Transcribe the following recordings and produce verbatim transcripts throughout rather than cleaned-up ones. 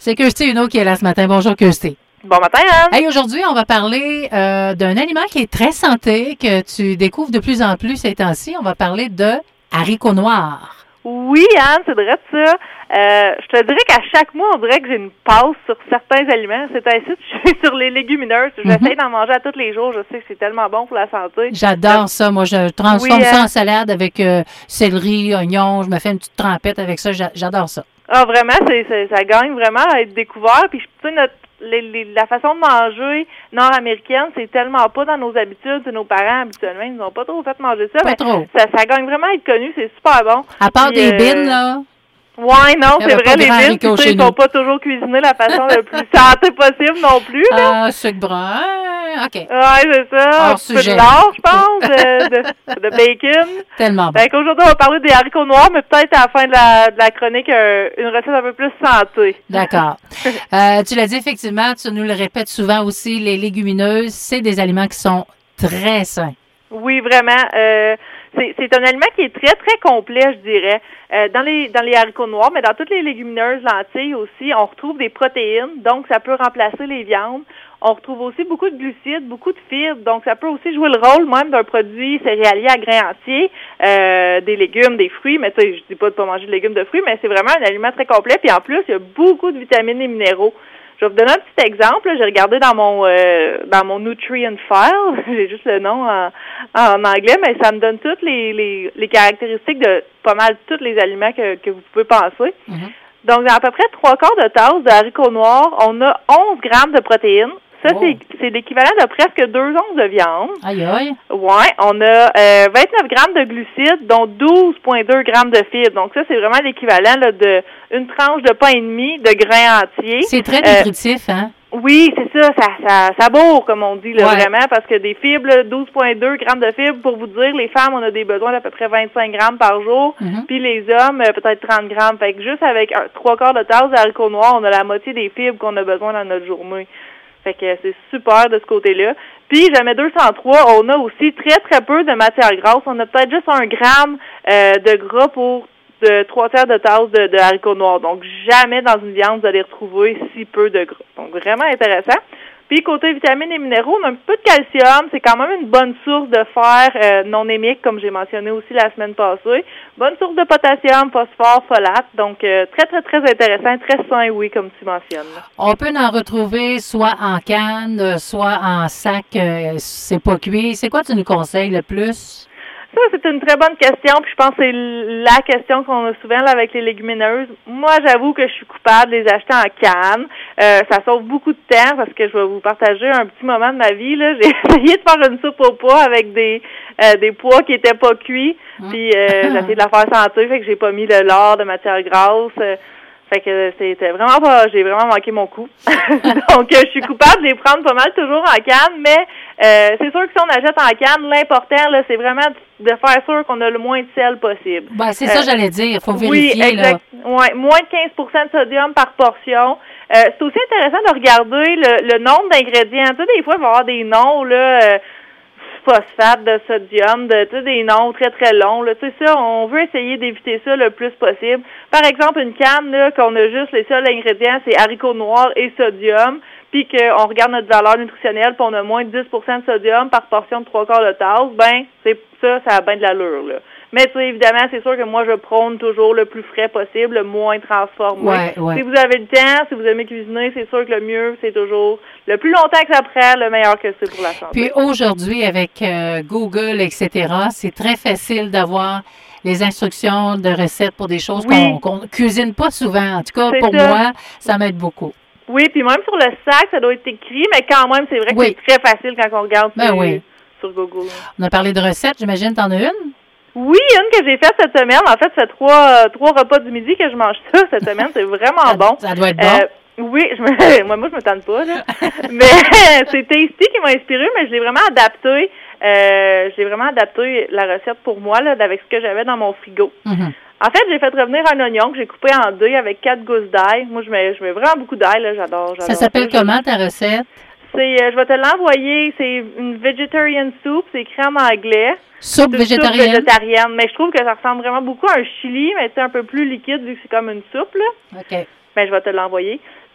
C'est Kirsty Uno qui est là ce matin. Bonjour, Kirsty. Bon matin, Anne. Hey, aujourd'hui, on va parler euh, d'un aliment qui est très santé, que tu découvres de plus en plus ces temps-ci. On va parler de haricots noirs. Oui, Anne, c'est vrai de ça. Euh, je te dirais qu'à chaque mois, on dirait que j'ai une passe sur certains aliments. C'est ainsi que je suis sur les légumineuses. J'essaie mm-hmm. d'en manger à tous les jours. Je sais que c'est tellement bon pour la santé. J'adore euh, ça. Moi, je transforme oui, ça euh, en salade avec euh, céleri, oignon. Je me fais une petite trempette avec ça. J'adore ça. Ah, vraiment, c'est, c'est, ça gagne vraiment à être découvert. Puis, tu sais, notre Les, les, la façon de manger nord-américaine, c'est tellement pas dans nos habitudes. Nos parents, habituellement, ils n'ont pas trop fait manger ça. Pas mais trop. Ça, ça gagne vraiment à être connu. C'est super bon. À part Puis, des euh, bines, là. Ouais, non, c'est vrai, les bines, tu sais, ils sont pas toujours cuisinés de la façon la plus santé possible non plus. Ah, sucre brun, OK. Ouais, c'est ça. Hors un sujet. peu de lard, je pense, de, de, de bacon. Tellement bon. Fait qu'aujourd'hui, on va parler des haricots noirs, mais peut-être à la fin de la, de la chronique, euh, une recette un peu plus santé. D'accord. euh, tu l'as dit, effectivement, tu nous le répètes souvent aussi, les légumineuses, c'est des aliments qui sont très sains. Oui, vraiment. Euh, c'est, c'est un aliment qui est très, très complet, je dirais. Euh, dans les dans les haricots noirs, mais dans toutes les légumineuses, lentilles aussi, on retrouve des protéines, donc ça peut remplacer les viandes. On retrouve aussi beaucoup de glucides, beaucoup de fibres, donc ça peut aussi jouer le rôle même d'un produit céréalier à grains entiers, euh, des légumes, des fruits, mais tu sais, je dis pas de pas manger de légumes, de fruits, mais c'est vraiment un aliment très complet, puis en plus, il y a beaucoup de vitamines et minéraux. Je vais vous donner un petit exemple. J'ai regardé dans mon euh, dans mon Nutrient File, j'ai juste le nom en, en anglais, mais ça me donne toutes les, les, les caractéristiques de pas mal tous les aliments que, que vous pouvez penser. Mm-hmm. Donc, dans à peu près trois quarts de tasse de haricots noirs, on a onze grammes de protéines. Ça, oh. c'est, c'est l'équivalent de presque deux onces de viande. Aïe, aïe. Ouais, on a euh, vingt-neuf grammes de glucides, dont douze virgule deux grammes de fibres. Donc, ça, c'est vraiment l'équivalent là, de une tranche de pain et demi de grains entiers. C'est très nutritif, euh, hein? Oui, c'est ça, ça, ça, ça bourre, comme on dit, là, ouais. vraiment, parce que des fibres, là, douze virgule deux grammes de fibres, pour vous dire, les femmes, on a des besoins d'à peu près vingt-cinq grammes par jour, mm-hmm. puis les hommes, euh, peut-être trente grammes. Fait que juste avec un, trois quarts de tasse d'haricots noirs, on a la moitié des fibres qu'on a besoin dans notre journée. Fait que c'est super de ce côté-là. Puis, jamais deux cent trois, on a aussi très, très peu de matière grasse. On a peut-être juste un gramme euh, de gras pour de trois tiers de tasse de, de haricots noirs. Donc, jamais dans une viande, vous allez retrouver si peu de gras. Donc, vraiment intéressant. Puis, côté vitamines et minéraux, on a un peu de calcium. C'est quand même une bonne source de fer euh, non hémique, comme j'ai mentionné aussi la semaine passée. Bonne source de potassium, phosphore, folate. Donc, euh, très, très, très intéressant. Très sain, oui, comme tu mentionnes. On peut en retrouver soit en canne, soit en sac. Euh, c'est pas cuit. C'est quoi tu nous conseilles le plus? Ça, c'est une très bonne question, puis je pense que c'est la question qu'on a souvent là, avec les légumineuses. Moi, j'avoue que je suis coupable de les acheter en canne. Euh, ça sauve beaucoup de temps parce que je vais vous partager un petit moment de ma vie. Là. J'ai essayé de faire une soupe au pois avec des euh, des pois qui étaient pas cuits, puis euh, j'ai essayé de la faire sentir, fait que j'ai pas mis le lard de matière grasse. Euh, Fait que c'était vraiment pas, j'ai vraiment manqué mon coup. Donc, je suis coupable de les prendre pas mal toujours en canne, mais euh, c'est sûr que si on achète en canne, l'important, là, c'est vraiment de faire sûr qu'on a le moins de sel possible. Ben, c'est euh, ça que j'allais dire, faut vérifier, oui, exact. là. Ouais, moins de quinze pour cent de sodium par portion. Euh, c'est aussi intéressant de regarder le, le nombre d'ingrédients. Tu sais, des fois, il va y avoir des noms, là, euh, phosphate, de sodium, de tu sais, des noms très très longs. Là, tu sais ça, on veut essayer d'éviter ça le plus possible. Par exemple, une canne là, qu'on a juste les seuls ingrédients, c'est haricots noirs et sodium, puis qu'on regarde notre valeur nutritionnelle, puis on a moins de dix pour cent de sodium par portion de trois quarts de tasse, ben c'est ça, ça a bien de l'allure là. Mais tu sais, évidemment, c'est sûr que moi, je prône toujours le plus frais possible, le moins transformé. Ouais, ouais. Si vous avez le temps, si vous aimez cuisiner, c'est sûr que le mieux, c'est toujours le plus longtemps que ça prend, le meilleur que c'est pour la santé. Puis aujourd'hui, avec euh, Google, et cetera, c'est très facile d'avoir les instructions de recettes pour des choses oui. qu'on ne cuisine pas souvent. En tout cas, c'est pour ça. Moi, ça m'aide beaucoup. Oui, puis même sur le sac, ça doit être écrit, mais quand même, c'est vrai que oui. c'est très facile quand on regarde ben sur, oui. sur Google. On a parlé de recettes, j'imagine, t'en as une? Oui, une que j'ai faite cette semaine. En fait, c'est trois, euh, trois repas du midi que je mange ça cette semaine. C'est vraiment ça, bon. Ça doit être bon. Euh, oui, je me, moi, moi, je me tente pas, là. Mais c'est Tasty qui m'a inspiré, mais je l'ai vraiment adapté. Euh, j'ai vraiment adapté la recette pour moi, là, avec ce que j'avais dans mon frigo. Mm-hmm. En fait, j'ai fait revenir un oignon que j'ai coupé en deux avec quatre gousses d'ail. Moi, je mets, je mets vraiment beaucoup d'ail, là. J'adore, j'adore. Ça s'appelle ça. Comment, ta recette? C'est, euh, je vais te l'envoyer. C'est une vegetarian soup. C'est écrit en anglais. Soupe végétarienne? Soupe végétarienne. Mais je trouve que ça ressemble vraiment beaucoup à un chili, mais c'est un peu plus liquide vu que c'est comme une soupe, là. OK. Ben, je vais te l'envoyer.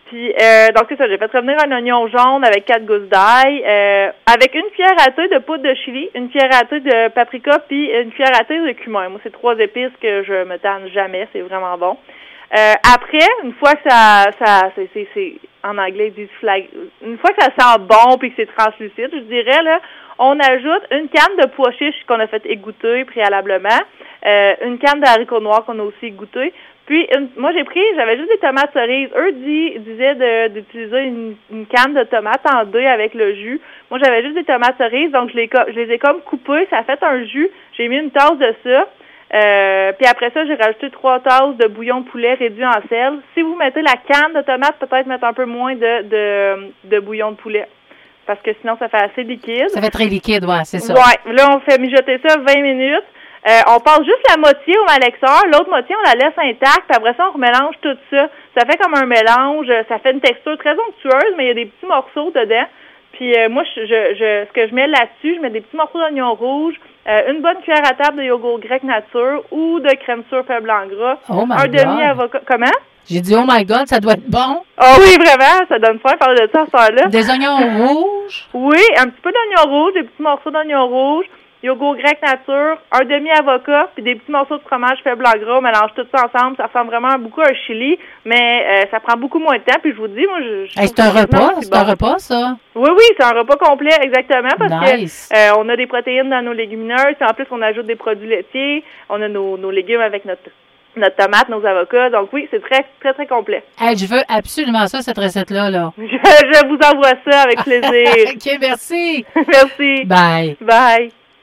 Puis, euh, donc, c'est ça, j'ai fait revenir un oignon jaune avec quatre gousses d'ail, euh, avec une cuillère à thé de poudre de chili, une cuillère à thé de paprika, puis une cuillère à thé de cumin. Moi, c'est trois épices que je me tanne jamais, c'est vraiment bon. Euh, après, une fois que ça, ça c'est, c'est, c'est en anglais, ils disent flag, une fois que ça sent bon puis que c'est translucide, je dirais, là, on ajoute une canne de pois chiches qu'on a fait égoutter préalablement, euh, une canne de haricots noirs qu'on a aussi égoutter. Puis, une, moi, j'ai pris, j'avais juste des tomates cerises. Eux dis, disaient de, d'utiliser une, une canne de tomates en deux avec le jus. Moi, j'avais juste des tomates cerises, donc je les, je les ai comme coupées. Ça a fait un jus. J'ai mis une tasse de ça. Euh, puis après ça, j'ai rajouté trois tasses de bouillon de poulet réduit en sel. Si vous mettez la canne de tomates, peut-être mettre un peu moins de, de, de bouillon de poulet. Parce que sinon, ça fait assez liquide. Ça fait très liquide, ouais, c'est ça. Ouais. Là, on fait mijoter ça vingt minutes. Euh, on passe juste la moitié au malexeur, l'autre moitié, on la laisse intacte, puis après ça, on remélange tout ça. Ça fait comme un mélange, ça fait une texture très onctueuse, mais il y a des petits morceaux dedans. Puis euh, moi, je, je, je, ce que je mets là-dessus, je mets des petits morceaux d'oignon rouge, euh, une bonne cuillère à table de yogourt grec nature ou de crème sûre faible blanc gras, oh my un God. demi-avocat. Comment? J'ai dit, oh my God, ça doit être bon. Ah oui, vraiment, ça donne faim parler de ça à ce temps-là. Des oignons rouges? Oui, un petit peu d'oignon rouge, des petits morceaux d'oignon rouge. Yogourt grec nature, un demi-avocat, puis des petits morceaux de fromage faible en gras. On mélange tout ça ensemble. Ça ressemble vraiment beaucoup à un chili, mais euh, ça prend beaucoup moins de temps. Puis je vous dis, moi, je... je hey, c'est un repas, c'est bon. un repas, ça? Oui, oui, c'est un repas complet, exactement, parce nice. que euh, on a des protéines dans nos légumineuses. En plus, on ajoute des produits laitiers. On a nos, nos légumes avec notre... notre tomate, nos avocats. Donc oui, c'est très, très, très complet. Hey, je veux absolument ça, cette recette-là. Là. Je, je vous envoie ça avec plaisir. OK, merci. Merci. Bye. Bye.